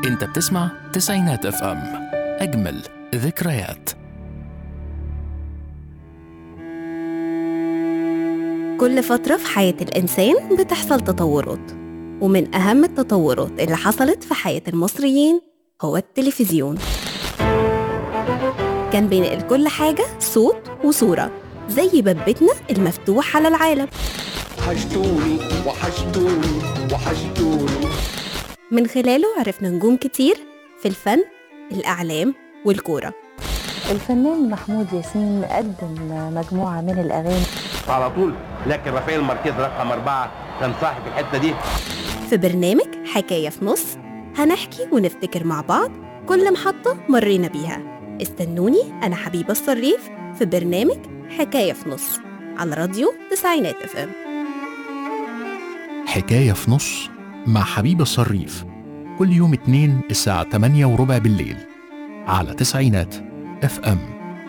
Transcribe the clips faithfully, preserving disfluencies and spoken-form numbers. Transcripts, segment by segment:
انت بتسمع تسعينات اف ام، اجمل ذكريات. كل فترة في حياة الإنسان بتحصل تطورات، ومن أهم التطورات اللي حصلت في حياة المصريين هو التلفزيون. كان بينقل كل حاجة صوت وصورة، زي باب بيتنا المفتوح على العالم. وحشتوني وحشتوني وحشتوني. من خلاله عرفنا نجوم كتير في الفن، الإعلام والكورة. الفنان محمود ياسين قدم مجموعة من الأغاني على طول، لكن رافائيل ماركيز رقم أربعة كان صاحب الحتة دي. في برنامج حكاية في نص هنحكي ونفتكر مع بعض كل محطة مرينا بيها. استنوني أنا حبيبة الصريف في برنامج حكاية في نص على راديو تسعينات اف ام. حكاية في نص مع حبيبة الصريف كل يوم اتنين الساعة تمانية وربع بالليل على تسعينات اف ام.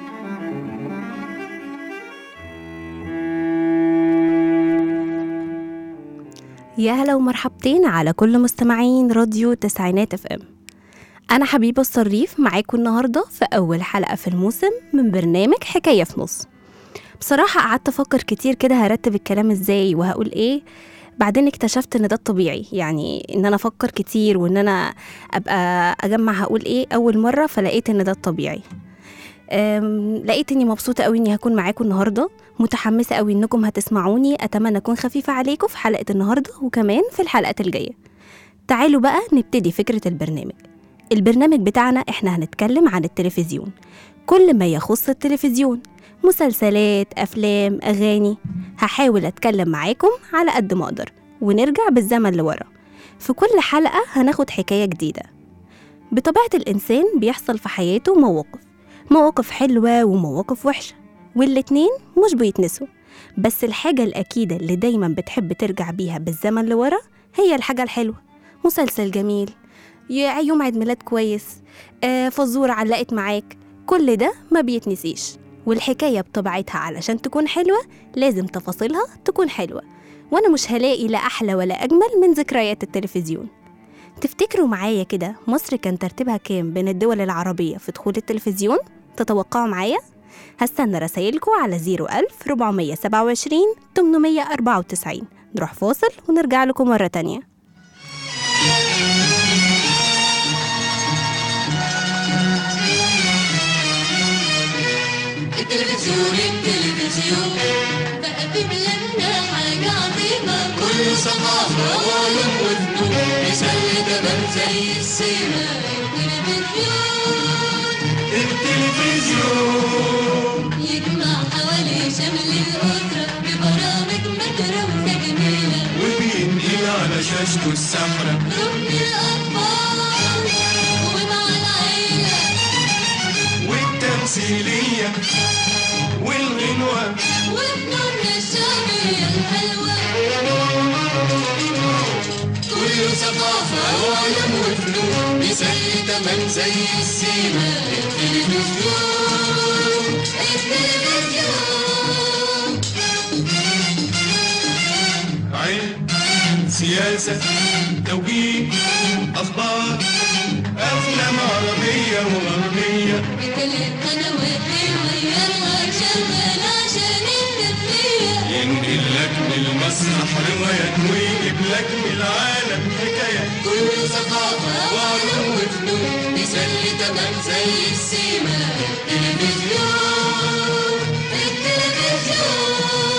يا هلا ومرحبتين على كل مستمعين راديو تسعينات اف ام. أنا حبيبة الصريف معاكم النهاردة في أول حلقة في الموسم من برنامج حكاية في نص. بصراحة قعدت أفكر كتير كده هرتب الكلام إزاي وهقول إيه، بعدين اكتشفت إن ده الطبيعي، يعني إن أنا أفكر كتير وإن أنا أبقى أجمع هقول إيه أول مرة، فلقيت إن ده الطبيعي. لقيت إني مبسوطة قوي إني هكون معاكم النهاردة، متحمسة قوي إنكم هتسمعوني. أتمنى أكون خفيفة عليكم في حلقة النهاردة وكمان في الحلقات الجاية. تعالوا بقى نبتدي فكرة البرنامج. البرنامج بتاعنا إحنا هنتكلم عن التلفزيون، كل ما يخص التلفزيون، مسلسلات، أفلام، أغاني. هحاول أتكلم معاكم على قد ما أقدر ونرجع بالزمن لورا. في كل حلقة هناخد حكاية جديدة. بطبيعة الإنسان بيحصل في حياته مواقف مواقف حلوة ومواقف وحشة، والاتنين مش بيتنسوا. بس الحاجة الأكيدة اللي دايما بتحب ترجع بيها بالزمن لورا هي الحاجة الحلوة. مسلسل جميل، يوم عيد ميلاد كويس، آه فزورة علقت معاك، كل ده ما بيتنسيش. والحكاية بطبيعتها علشان تكون حلوة لازم تفاصيلها تكون حلوة، وأنا مش هلاقي لا أحلى ولا أجمل من ذكريات التلفزيون. تفتكروا معايا كده مصر كان ترتيبها كام بين الدول العربية في دخول التلفزيون؟ تتوقعوا معايا؟ هستنى رسائلكم على زيرو ألف ربعمية سبعة وعشرين تمنمية أربعة وتسعين. نروح فاصل ونرجع لكم مرة تانية. التلفزيون التلفزيون بقى ببلادنا حاجة عظيمة، كله ثقافة وعلوم وفنون، يسلي كمان زي السيما. التلفزيون التلفزيون يجمع حوالي شمل الأسرة ببرامج مترة وتجميلة، وبينقل على شاشته السمرة ركن الأطفال ومع العيلة والتمثيلية والغنوة والنور الشعبية الحلوة، كله ثقافة وعلم وفنون، يسلي كمان زي السيما. التلفزيون التلفزيون علم، سياسة، توجيه، أخبار، أفلام عربية وغربية، بكل القنوات بيغيرها شغال عشان التسلية، ينقل لك من المسرح روايات ويجيب لك من العالم حكاية، كله ثقافة وعلوم وفنون، يسلي كمان زي السيما. التلفزيون التلفزيون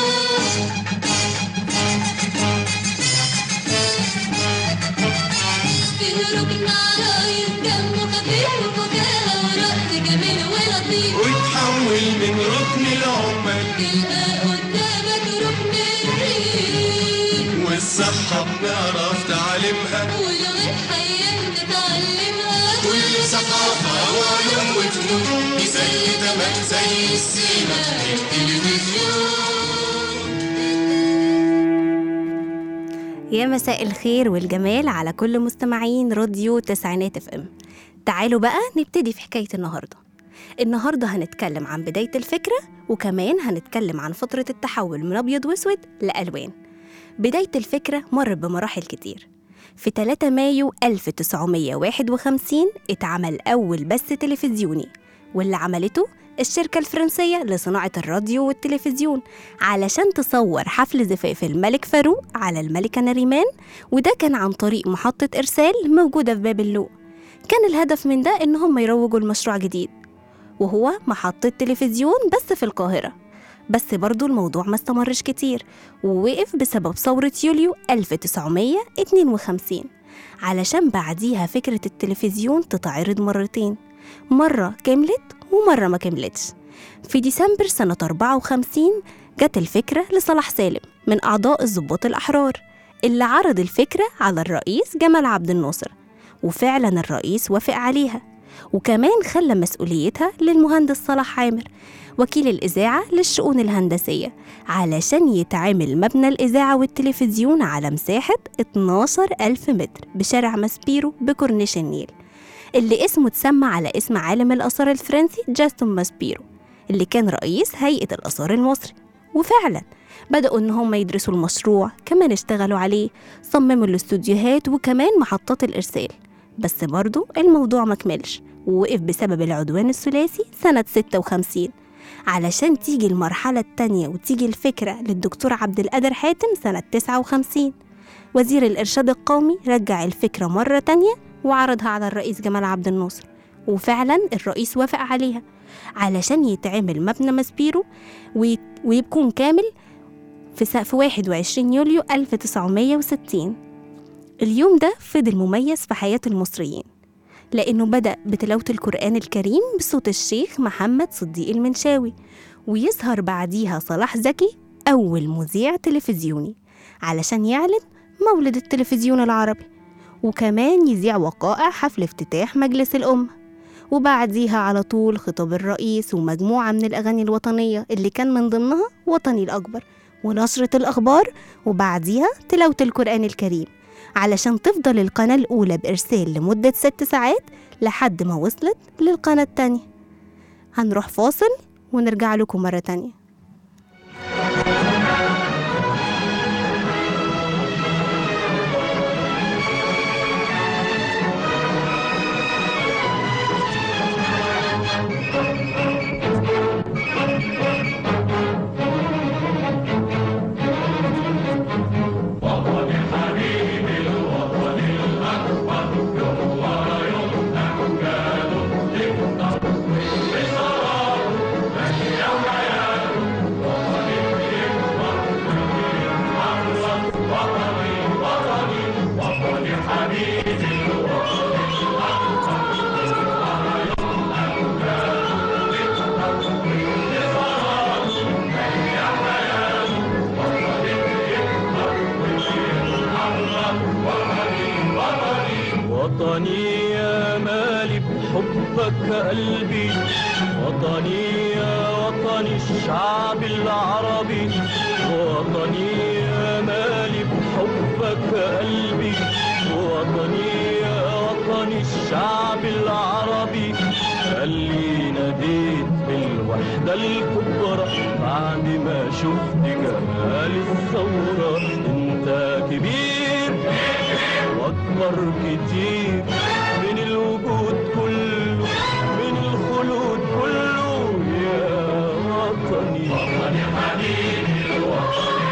ركن عرايس دمه خفيف وفكاهة ورقص جميل ولطيف، وتحول من ركن العمال تلقى قدامك ركن الريف، والصحة بنعرف تعلمها ولغة حياة نتعلمها، كل ثقافة وعلوم وفنون، يسلي كمان زي السيما. التلفزيون. يا مساء الخير والجمال على كل مستمعين راديو تسعينات اف ام. تعالوا بقى نبتدي في حكاية النهاردة. النهاردة هنتكلم عن بداية الفكرة، وكمان هنتكلم عن فترة التحول من أبيض وأسود لألوان. بداية الفكرة مرت بمراحل كتير. في ثلاثة مايو ألف وتسعمية وواحد وخمسين اتعمل أول بث تلفزيوني، واللي عملته الشركة الفرنسية لصناعة الراديو والتلفزيون علشان تصور حفل زفاف الملك فاروق على الملكة نريمان، وده كان عن طريق محطة إرسال موجودة في باب اللوق. كان الهدف من ده إن هم يروجوا المشروع جديد، وهو محطة تلفزيون بس في القاهرة. بس برضو الموضوع ما استمرش كتير، ووقف بسبب ثورة يوليو ألف وتسعمية واتنين وخمسين، علشان بعديها فكرة التلفزيون تتعرض مرتين، مرة كملت ومرة ما كملتش. في ديسمبر سنة أربعة وخمسين جت الفكرة لصلاح سالم من أعضاء الضباط الأحرار، اللي عرض الفكرة على الرئيس جمال عبد الناصر، وفعلا الرئيس وافق عليها، وكمان خلى مسؤوليتها للمهندس صلاح عامر وكيل الإذاعة للشؤون الهندسية، علشان يتعامل مبنى الإذاعة والتلفزيون على مساحة اتناشر ألف متر بشارع ماسبيرو بكورنيش النيل، اللي اسمه تسمى على اسم عالم الآثار الفرنسي جاستون ماسبيرو اللي كان رئيس هيئة الآثار المصري. وفعلا بدأوا إن هم يدرسوا المشروع، كمان اشتغلوا عليه، صمموا الاستوديوهات وكمان محطات الإرسال. بس برضو الموضوع مكملش، ووقف بسبب العدوان الثلاثي سنة ستة وخمسين، علشان تيجي المرحلة التانية وتيجي الفكرة للدكتور عبد القادر حاتم سنة تسعة وخمسين. وزير الإرشاد القومي رجع الفكرة مرة تانية وعرضها على الرئيس جمال عبد الناصر، وفعلا الرئيس وافق عليها علشان يتعمل مبنى ماسبيرو ويكون كامل في واحد وعشرين يوليو ألف وتسعمية وستين. اليوم ده فضل مميز في حياة المصريين، لأنه بدأ بتلاوة القرآن الكريم بصوت الشيخ محمد صديق المنشاوي، ويظهر بعديها صلاح زكي أول مذيع تلفزيوني علشان يعلن مولد التلفزيون العربي، وكمان يذيع وقائع حفل افتتاح مجلس الأمة، وبعديها على طول خطاب الرئيس ومجموعة من الأغاني الوطنية اللي كان من ضمنها وطني الأكبر ونشرة الأخبار، وبعديها تلاوة القرآن الكريم، علشان تفضل القناة الأولى بإرسال لمدة ست ساعات لحد ما وصلت للقناة التانية. هنروح فاصل ونرجع لكم مرة تانية. وطني يا مالي بحبك قلبي، وطني يا وطني الشعب العربي، وطني يا مالي بحبك قلبي، وطني يا وطني الشعب العربي. اللي ناديت بالوحدة الكبرى بعد ما شفت جمال الثورة. انت كبير واكبر كتير من الوجود كله، من الخلود كله يا وطني. وطني حبيبي الوطن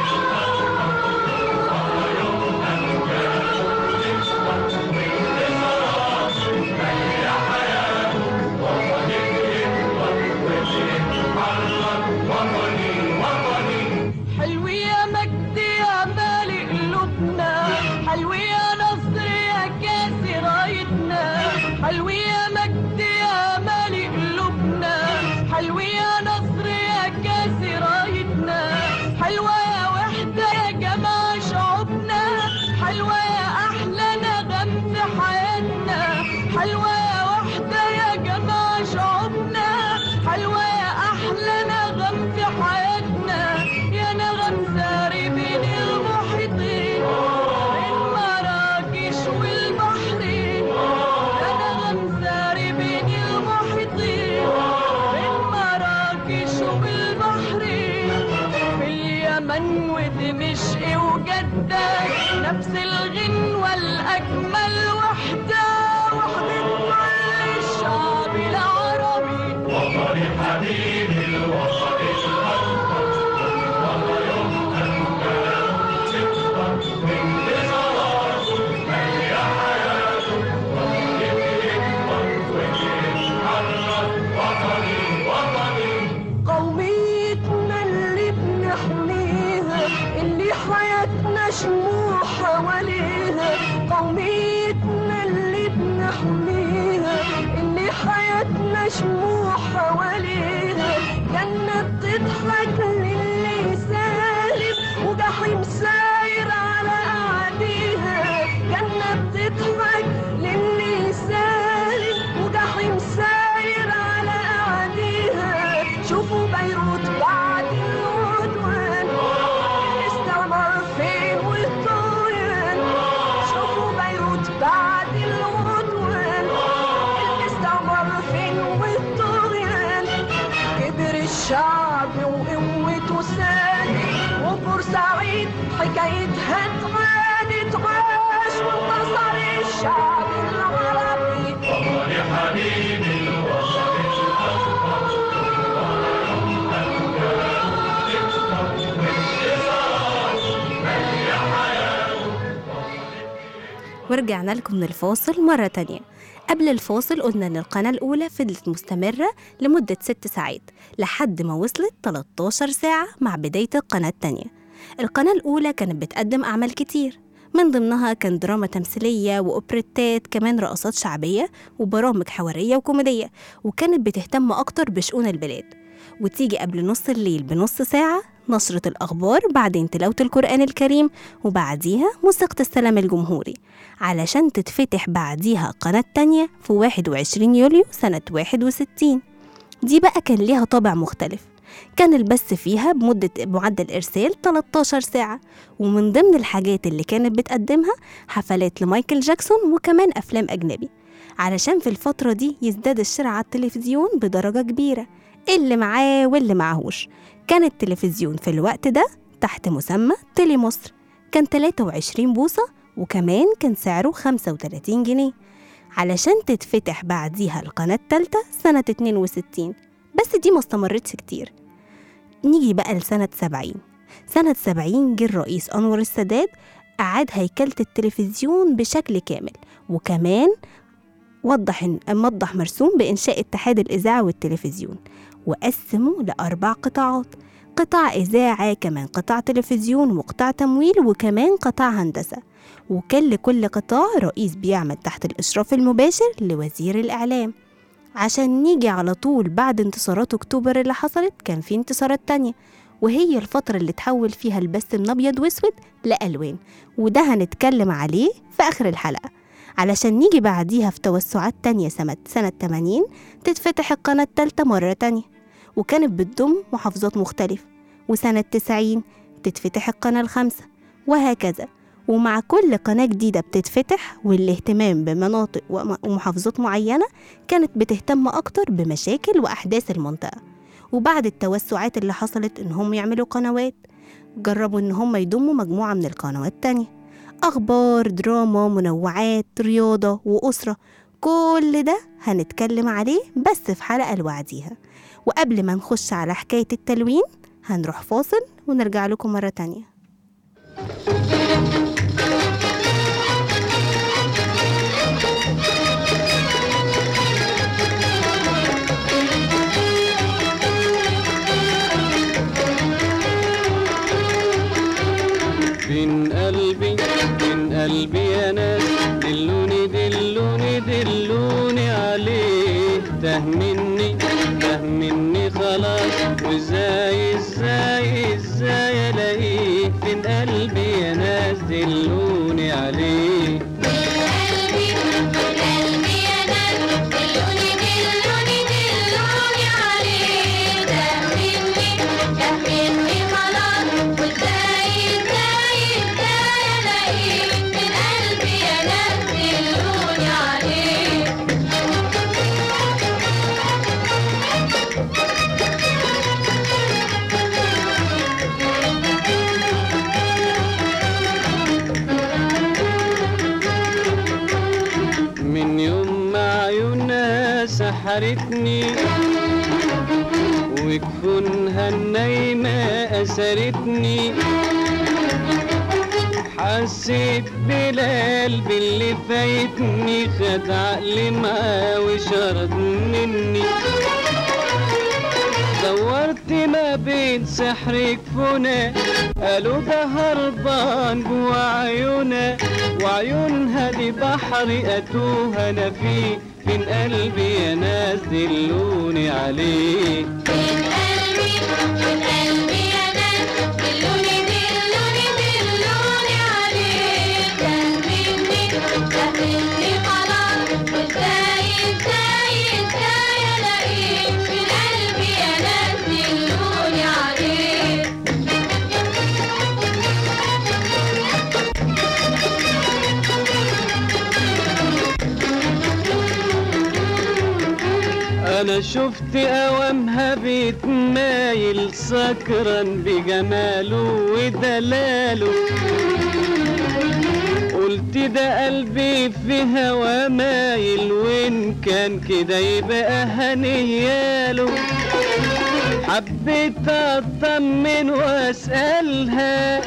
نفس الغنوة أجمل وحدة وحدة كل الشعب العربي. وطني حبيبي الوطن الأكبر والله يوم أنجاه تكبر من بصراته مالية حياته ويكبر ويتحرك. وطني وطني قوميتنا اللي بنحميها اللي حياتنا شموع حواليها. قوميتنا اللي بنحميها اللي حياتنا شموع حواليها. جنة بتضحك للي سالم وجحيم ساير على أعديها. جنة بتضحك للي سالم وجحيم ساير على أعديها. شوفوا بيروت بعد العدوان الاستعمار فين والطغيان. شوفوا بيروت بعد العدوان الاستعمار فين والطغيان. كبر الشعب وقوته سادت وبورسعيد حكايتها اتغادت. عاش وانتصر الشعب العربي. وطني حبيبي الوطن الأكبر والله يوم أنجاه تكبر من بصراته مالية حياته. ورجعنا لكم من الفاصل مرة تانية. قبل الفاصل قلنا إن القناة الأولى فضلت مستمرة لمدة ست ساعات لحد ما وصلت تلتاشر ساعة مع بداية القناة التانية. القناة الأولى كانت بتقدم أعمال كتير، من ضمنها كان دراما تمثيلية وأوبريتات، كمان رقصات شعبية وبرامج حوارية وكوميدية، وكانت بتهتم أكتر بشؤون البلاد. وتيجي قبل نص الليل بنص ساعة نشرة الأخبار، بعدين تلاوة القرآن الكريم، وبعديها موسيقى السلام الجمهوري، علشان تتفتح بعديها قناة تانية في واحد وعشرين يوليو سنة واحد وستين. دي بقى كان ليها طابع مختلف، كان البث فيها بمدة معدل إرسال تلتاشر ساعة، ومن ضمن الحاجات اللي كانت بتقدمها حفلات لمايكل جاكسون وكمان أفلام أجنبي، علشان في الفترة دي يزداد الشراء على التلفزيون بدرجة كبيرة، اللي معاه واللي معهوش. كان التلفزيون في الوقت ده تحت مسمى تيلي مصر، كان تلاتة وعشرين بوصة، وكمان كان سعره خمسة وتلاتين جنيه، علشان تتفتح بعديها القناة التالتة سنة اتنين وستين. بس دي ما استمرتش كتير. نيجي بقى لسنة سبعين. سنة سبعين جه الرئيس أنور السادات أعاد هيكلة التلفزيون بشكل كامل، وكمان وضح موضح مرسوم بإنشاء اتحاد الإذاعة والتلفزيون، وقسموا لأربع قطاعات: قطاع إذاعة، كمان قطاع تلفزيون، وقطاع تمويل، وكمان قطاع هندسة. وكان لكل قطاع رئيس بيعمل تحت الإشراف المباشر لوزير الإعلام. عشان نيجي على طول بعد انتصارات أكتوبر اللي حصلت، كان في انتصارات تانية، وهي الفترة اللي تحول فيها البث من أبيض وأسود لألوان، وده هنتكلم عليه في آخر الحلقة. علشان نيجي بعديها في توسعات تانية سنة سنة تمانين تتفتح القناة التالتة مرة تانية، وكانت بتضم محافظات مختلفة، وسنة تسعين تتفتح القناة الخامسة، وهكذا. ومع كل قناة جديدة بتتفتح والاهتمام بمناطق ومحافظات معينة، كانت بتهتم أكتر بمشاكل وأحداث المنطقة. وبعد التوسعات اللي حصلت إن هم يعملوا قنوات، جربوا إن هم يضموا مجموعة من القنوات التانية: أخبار، دراما، منوعات، رياضة، وأسرة. كل ده هنتكلم عليه بس في حلقة لوحديها. وقبل ما نخش على حكاية التلوين هنروح فاصل ونرجع لكم مرة تانية. بين قلبي بين قلبي يا ناس، دلوني دلوني دلوني عليه، تاه مني تاه مني خلاص، وازاي ازاي ازاي الاقيه؟ بين قلبي يا ناس دلوني عليه. سحرتني وجفونها النايمة أسرتني. حسيت بالقلب اللي فايتني خد عقلي معاه وشرد مني. دورت ما بين سحر جفونها قالوا ده هربان جوا عيونها وعيونها دي بحر أتوه أنا فيه. فين قلبي يا ناس دلوني عليه. فين قلبي فين قلبي يا ناس دلوني دلوني دلوني عليه. فهمني فهمني خلاص وازاي ازاي ازاي الاقيه. فين قلبي يا ناس دلوني عليه. أنا شفت أوامها بيتمايل سكران بجماله ودلاله. قلت ده قلبي في هوا مايل وإن كان كده يبقى هنياله. حبيت أطمن وأسألها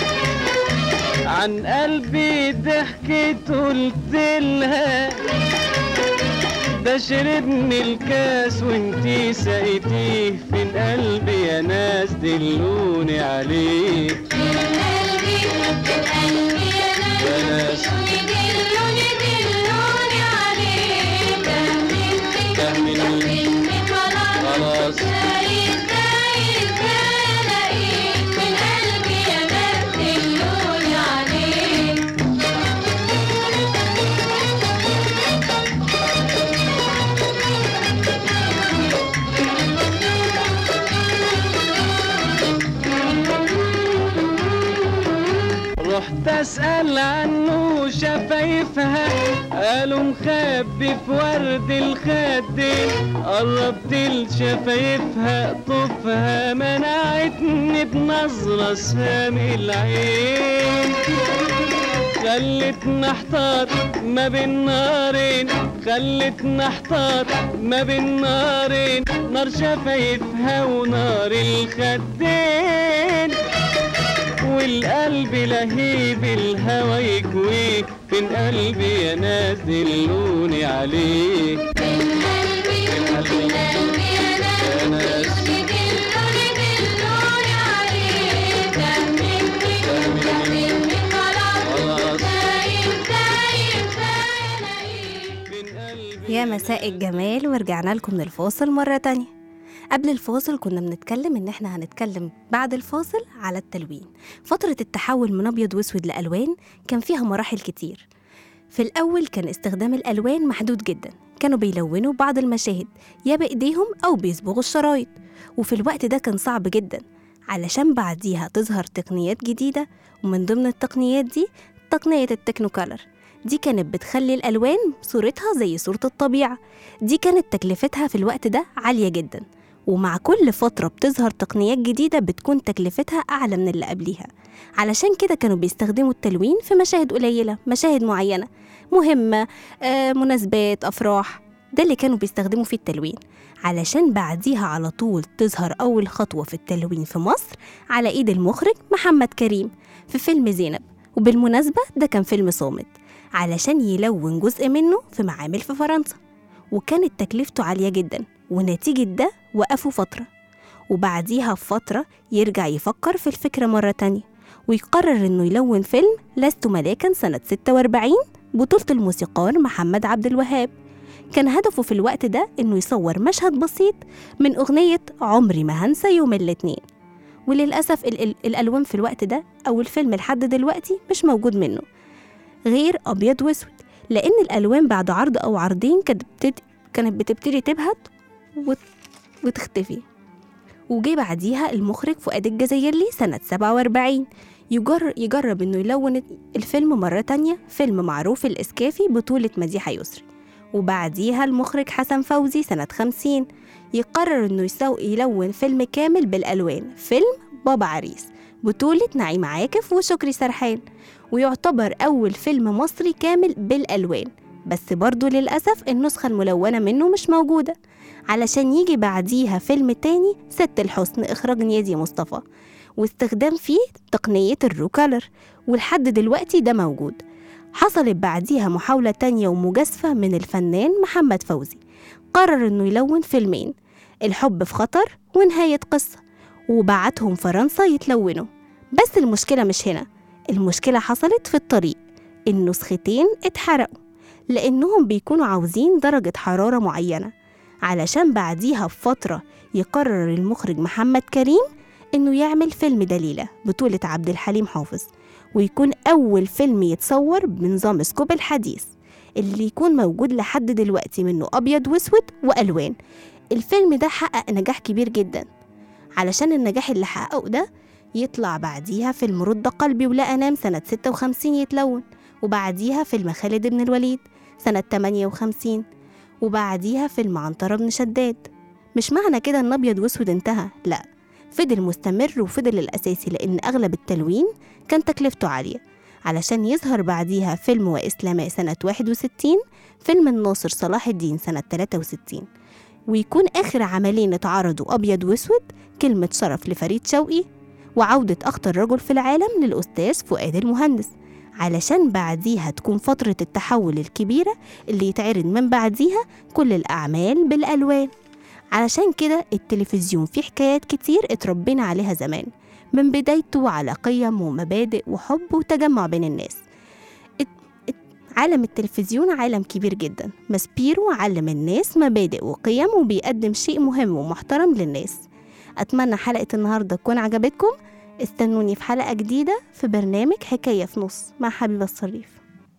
عن قلبي ضحكت قلتلها ده شربني الكاس وانتي سقيتيه. فين قلبي يا ناس دلوني عليه. فين قلبي فين قلبي يا ناس دلوني دلوني عليه. فهمني فهمني خلاص ازاي ازاي ازاي الاقيه. فين قلبي يا ناس دلوني عليه. رحت اسأل عنه شفايفها قالوا مخبي في ورد الخدين. قربت لشفايفها طفها منعتني بنظرة سامي العين. خلتني احتار ما بين نارين خلتني احتار ما بين نارين نار شفايفها ونار الخدين. والقلب لهيب الهوى يكويه. فين قلبي يا ناس دلوني عليه. فين قلبي فين قلبي يا ناس دلوني دلوني عليه. فهمني فهمني خلاص ازاي ازاي ازاي الاقيه. يا مساء الجمال، ورجعنا لكم من الفاصل مرة تانية. قبل الفاصل كنا بنتكلم ان احنا هنتكلم بعد الفاصل على التلوين. فترة التحول من ابيض واسود لألوان كان فيها مراحل كتير. في الأول كان استخدام الألوان محدود جدا، كانوا بيلونوا بعض المشاهد يا بإيديهم أو بيصبغوا الشرايط، وفي الوقت ده كان صعب جدا علشان بعديها تظهر تقنيات جديدة. ومن ضمن التقنيات دي تقنية التكنوكولر. دي كانت بتخلي الألوان صورتها زي صورة الطبيعة. دي كانت تكلفتها في الوقت ده عالية جدا، ومع كل فترة بتظهر تقنيات جديدة بتكون تكلفتها أعلى من اللي قبليها. علشان كده كانوا بيستخدموا التلوين في مشاهد قليلة، مشاهد معينة مهمة، آه، مناسبات، أفراح. ده اللي كانوا بيستخدموا فيه التلوين، علشان بعديها على طول تظهر أول خطوة في التلوين في مصر على إيد المخرج محمد كريم في فيلم زينب. وبالمناسبة ده كان فيلم صامت علشان يلون جزء منه في معامل في فرنسا، وكانت تكلفته عالية جدا. ونتيجة ده وقفوا فترة، وبعديها بفترة يرجع يفكر في الفكرة مرة تانية ويقرر إنه يلون فيلم لست ملاكا سنة ستة وأربعين بطولة الموسيقار محمد عبد الوهاب. كان هدفه في الوقت ده إنه يصور مشهد بسيط من أغنية عمري ما هنسى يوم الاثنين. وللأسف ال- ال- الألوان في الوقت ده أو الفيلم لحد دلوقتي مش موجود منه غير أبيض واسود، لأن الألوان بعد عرض أو عرضين كانت بتبتدي كانت بتبتدي تبهت وت... وتختفي. وجي بعديها المخرج فؤاد الجزائري سنة سبعة وأربعين يجر... يجرب إنه يلون الفيلم مرة تانية، فيلم معروف الإسكافي بطولة مديحة يسري. وبعديها المخرج حسن فوزي سنة خمسين يقرر إنه يسو... يلون فيلم كامل بالألوان، فيلم بابا عريس بطولة نعيم عاكف وشكري سرحان، ويعتبر أول فيلم مصري كامل بالألوان بس برضو للأسف النسخة الملونة منه مش موجودة، علشان يجي بعديها فيلم تاني ست الحسن إخراج نيازي مصطفى، واستخدام فيه تقنية الروكالر، ولحد دلوقتي ده موجود. حصلت بعديها محاولة تانية ومجازفة من الفنان محمد فوزي، قرر إنه يلون فيلمين، الحب في خطر ونهاية قصة، وبعتهم فرنسا يتلونوا. بس المشكلة مش هنا، المشكلة حصلت في الطريق، النسختين اتحرقوا لأنهم بيكونوا عاوزين درجة حرارة معينة، علشان بعديها بفترة يقرر المخرج محمد كريم إنه يعمل فيلم دليلة بطولة عبد الحليم حافظ، ويكون أول فيلم يتصور بنظام سكوب الحديث اللي يكون موجود لحد دلوقتي، منه أبيض وأسود وألوان. الفيلم ده حقق نجاح كبير جدا، علشان النجاح اللي حققه ده يطلع بعديها فيلم رد قلبي ولا أنام سنة ستة وخمسين يتلون، وبعديها فيلم خالد بن الوليد سنة ثمانية وخمسين، وبعديها فيلم عنترة بن شداد. مش معنى كده ان ابيض واسود انتهى، لا، فضل مستمر وفضل الاساسي، لان اغلب التلوين كان تكلفته عالية، علشان يظهر بعديها فيلم وإسلاماء سنة واحد وستين، فيلم الناصر صلاح الدين سنة ثلاثة وستين، ويكون آخر عملين اتعرضوا أبيض واسود كلمة شرف لفريد شوقي، وعودة أخطر رجل في العالم للأستاذ فؤاد المهندس، علشان بعديها تكون فترة التحول الكبيرة اللي يتعرض من بعديها كل الأعمال بالألوان. علشان كده التلفزيون فيه حكايات كتير اتربينا عليها زمان، من بدايته على قيم ومبادئ وحب وتجمع بين الناس. عالم التلفزيون عالم كبير جدا، ماسبيرو علم الناس مبادئ وقيم وبيقدم شيء مهم ومحترم للناس. أتمنى حلقة النهاردة تكون عجبتكم، استنوني في حلقة جديدة في برنامج حكاية في نص مع حبيبة الصريف.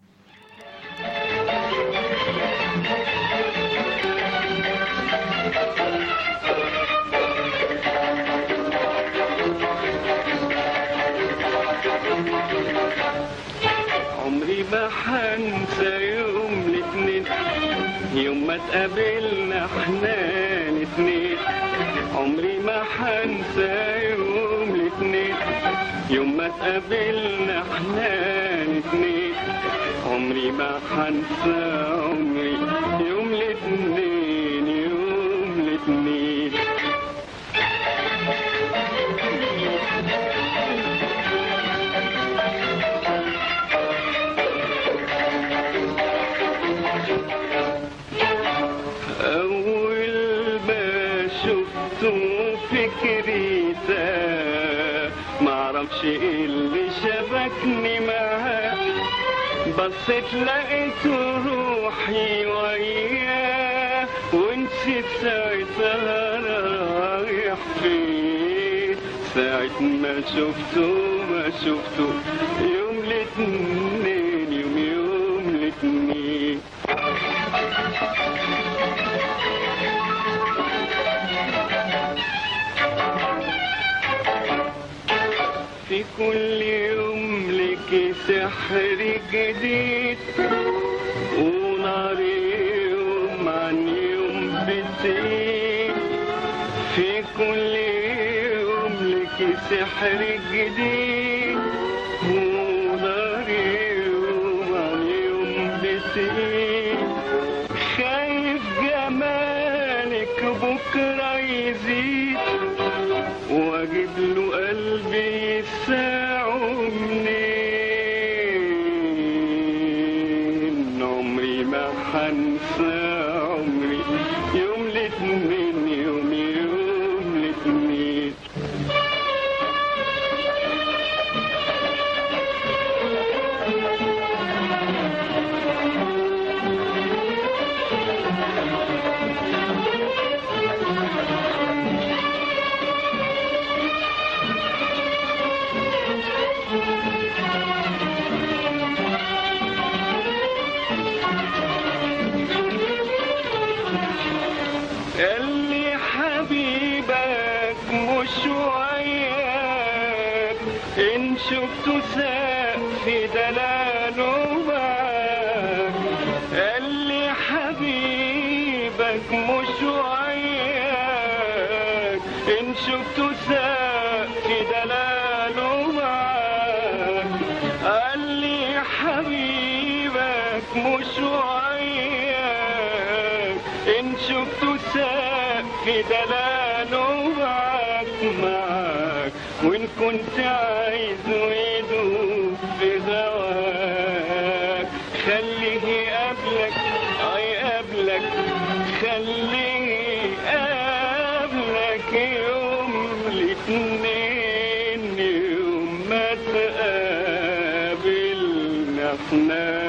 عمري ما حنسى يوم الاثنين، يوم ما اتقابلنا احنا الاثنين. عمري ما حنسى يوم الاثنين، يوم ما اتقابلنا احنا الاثنين. عمري ما حنسى عمري يوم الاثنين، يوم الاثنين. أول ما شفته فكري تاه، معرفش ايه اللي شبكني معاه، بصيت لقيته روحي وياه، ونسيت ساعتها رايح فين. ساعة ما شفته ما شفته يوم الاثنين، يوم يوم الاثنين. في كل يوم لك سحر جديد، ونار يوم عن يوم بتزيد. في كل يوم لك سحر جديد، ونار يوم عن يوم بتزيد. خايف جمالك بكرة يزيد، واجيب له قلبي يساعه منين. عمري ما حنسى عمري يوم الاثنين، يوم يوم الاثنين. اللي حبيبك مش وياك، إن شفته ساق في دلاله معاك. اللي حبيبك مش وياك، إن شفته ساق في دلاله معاك. اللي حبيبك مش وياك، شفته ساب في دلاله معاك معاك وإن كنت عايزه يدوب في هواك خليه يقابلك اه يقابلك خليه يقابلك يوم الاثنين يوم ما تقابلنا احنا